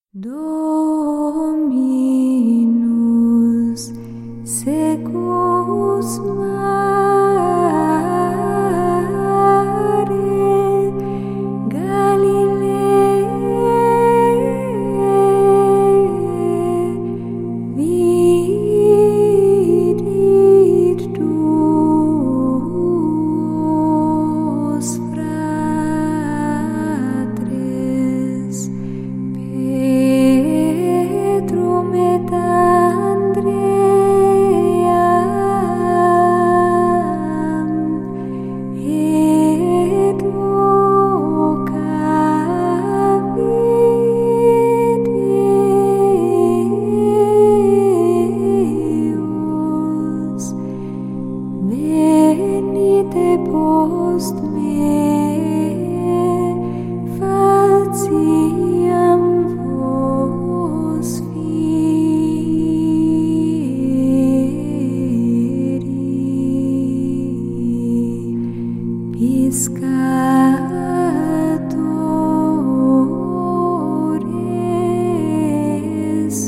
Dominus secus mare Galileae vidit tuos fratres Petrum et Andream et vocavit Deus venite post me faciam vos feri piscatores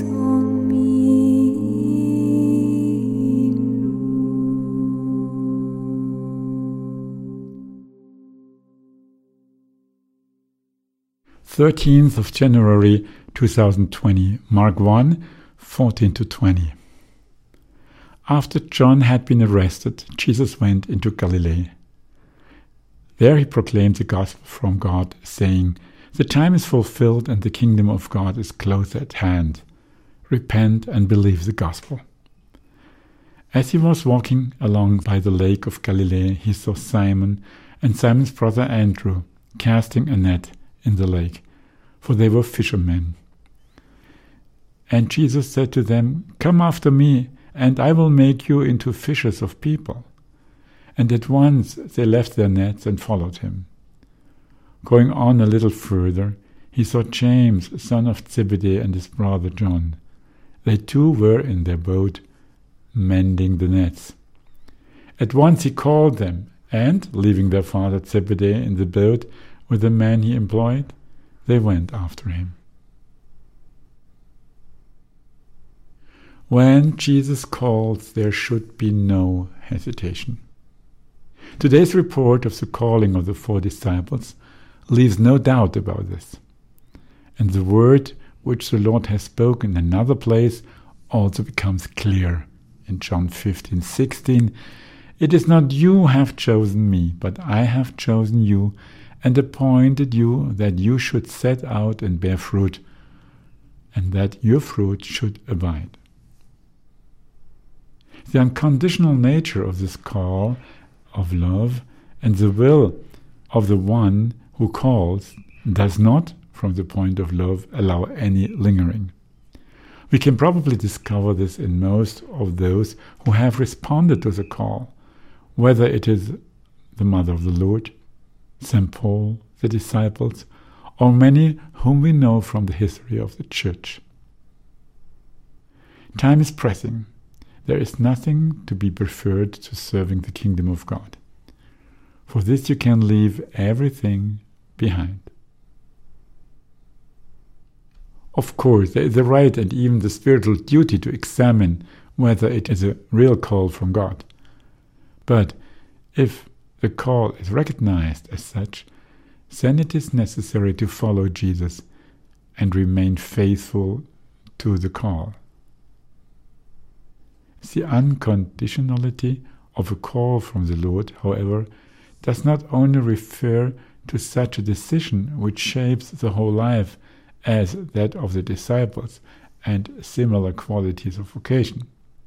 hominum. 13th of January 2020, Mark 1, 14-20. After John had been arrested, Jesus went into Galilee. There he proclaimed the gospel from God, saying, "The time is fulfilled and the kingdom of God is close at hand. Repent and believe the gospel." As he was walking along by the lake of Galilee, he saw Simon and Simon's brother Andrew casting a net in the lake, for they were fishermen. And Jesus said to them, "Come after me, and I will make you into fishers of people." And at once they left their nets and followed him. Going on a little further, he saw James, son of Zebedee, and his brother John. They too were in their boat, mending the nets. At once he called them, and, leaving their father Zebedee in the boat with the man he employed, they went after him. When Jesus calls, there should be no hesitation. Today's report of the calling of the 4 disciples leaves no doubt about this. And the word which the Lord has spoken in another place also becomes clear. In John 15:16, "It is not you who have chosen me, but I have chosen you and appointed you that you should set out and bear fruit, and that your fruit should abide." The unconditional nature of this call of love and the will of the one who calls does not, from the point of love, allow any lingering. We can probably discover this in most of those who have responded to the call, whether it is the Mother of the Lord, St. Paul, the disciples, or many whom we know from the history of the Church. Time is pressing. There is nothing to be preferred to serving the kingdom of God. For this you can leave everything behind. Of course, there is the right and even the spiritual duty to examine whether it is a real call from God. But if the call is recognized as such, then it is necessary to follow Jesus and remain faithful to the call. The unconditionality of a call from the Lord, however, does not only refer to such a decision which shapes the whole life as that of the disciples and similar qualities of vocation.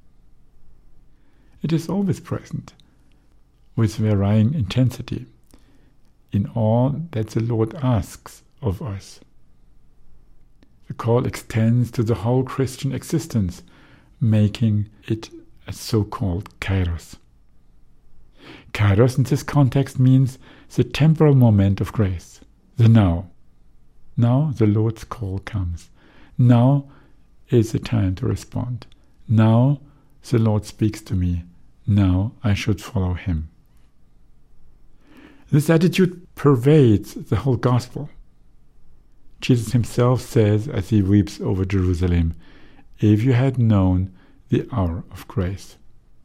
It is always present, with varying intensity, in all that the Lord asks of us. The call extends to the whole Christian existence, making it a so-called kairos. Kairos in this context means the temporal moment of grace, the now. Now the Lord's call comes. Now is the time to respond. Now the Lord speaks to me. Now I should follow him. This attitude pervades the whole gospel. Jesus himself says as he weeps over Jerusalem, "If you had known the hour of grace."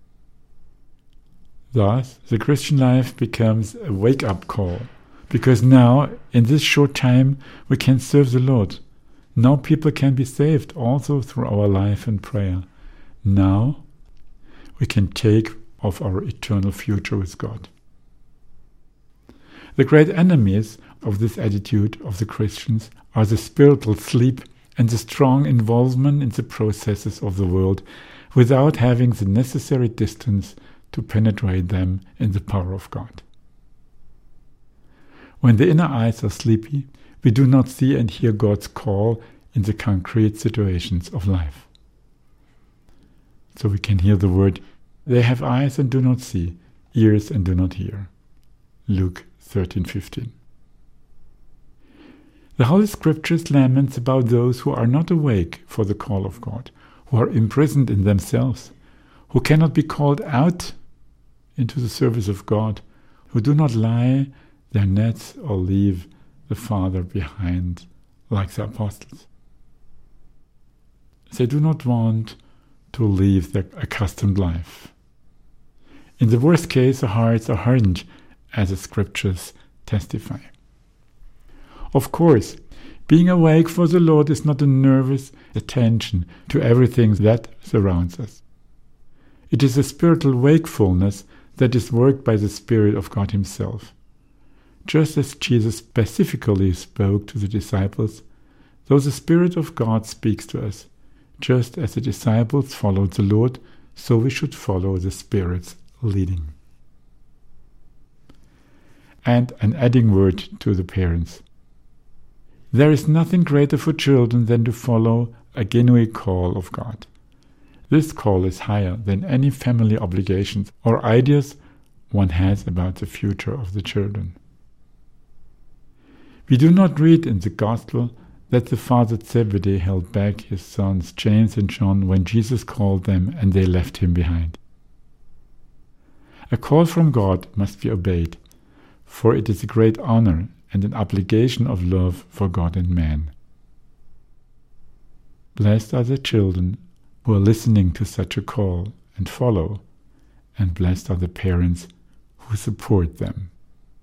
Thus, the Christian life becomes a wake-up call, because now, in this short time, we can serve the Lord. Now people can be saved also through our life and prayer. Now we can take of our eternal future with God. The great enemies of this attitude of the Christians are the spiritual sleep and the strong involvement in the processes of the world without having the necessary distance to penetrate them in the power of God. When the inner eyes are sleepy, we do not see and hear God's call in the concrete situations of life. So we can hear the word, "They have eyes and do not see, ears and do not hear." Luke 13:15. The Holy Scriptures laments about those who are not awake for the call of God, who are imprisoned in themselves, who cannot be called out into the service of God, who do not lie their nets or leave the Father behind like the apostles. They do not want to leave their accustomed life. In the worst case, their hearts are hardened, as the Scriptures testify. Of course, being awake for the Lord is not a nervous attention to everything that surrounds us. It is a spiritual wakefulness that is worked by the Spirit of God Himself. Just as Jesus specifically spoke to the disciples, so the Spirit of God speaks to us. Just as the disciples followed the Lord, so we should follow the Spirit's leading. And an adding word to the parents. There is nothing greater for children than to follow a genuine call of God. This call is higher than any family obligations or ideas one has about the future of the children. We do not read in the Gospel that the father Zebedee held back his sons James and John when Jesus called them and they left him behind. A call from God must be obeyed, for it is a great honor and an obligation of love for God and man. Blessed are the children who are listening to such a call and follow, and blessed are the parents who support them.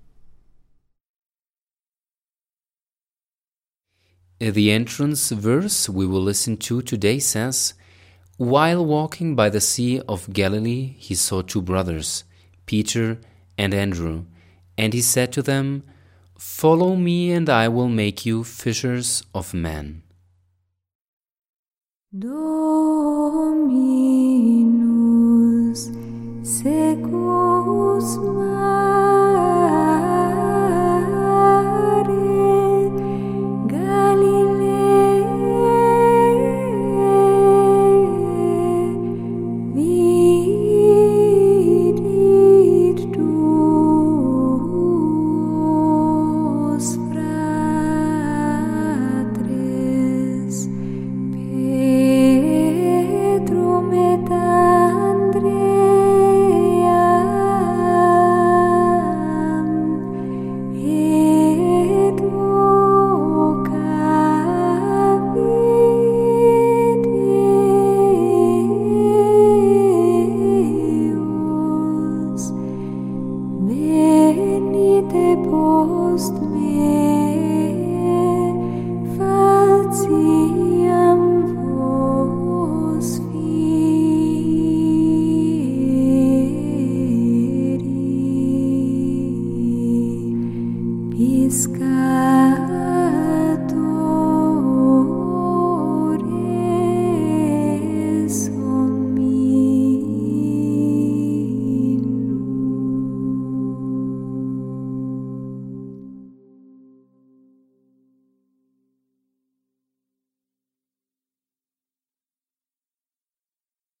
The entrance verse we will listen to today says, "While walking by the Sea of Galilee, he saw two brothers, Peter and Andrew, and he said to them, 'Follow me, and I will make you fishers of men.'" Dominus secus mare Galileae vidit duos fratres Petrum et Andream et vocavit Deus venite post me faciam vos feri pisca